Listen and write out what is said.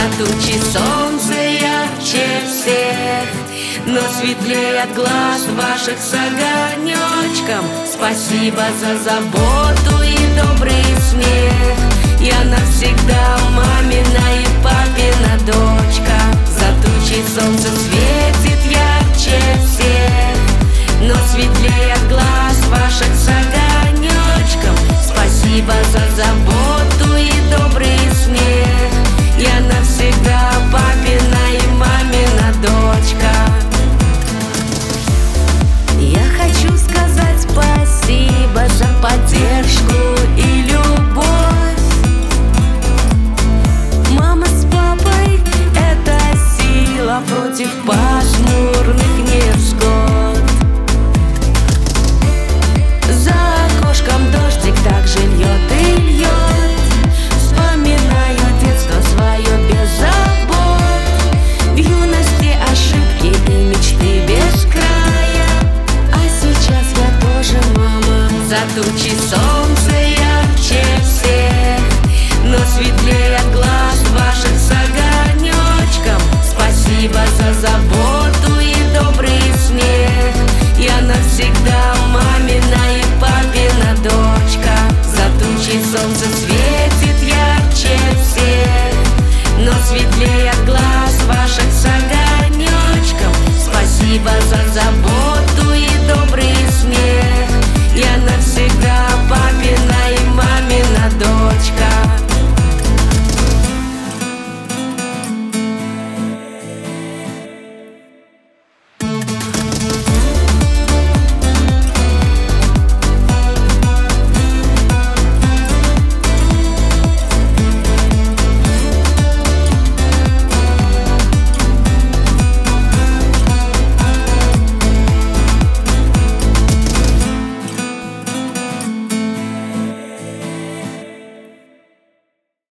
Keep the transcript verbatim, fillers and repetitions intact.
За тучи солнце ярче всех, но светлее от глаз ваших с огонечком. Спасибо за заботу и добрый смех. Я навсегда мамина и папина дочка. За тучи солнце светит ярче всех, но светлее от глаз ваших с огонечком. Спасибо за заботу и добрый смех. Я навсегда папина и мамина дочка. Я хочу сказать спасибо за поддержку и любовь. Мама с папой — это сила против папы.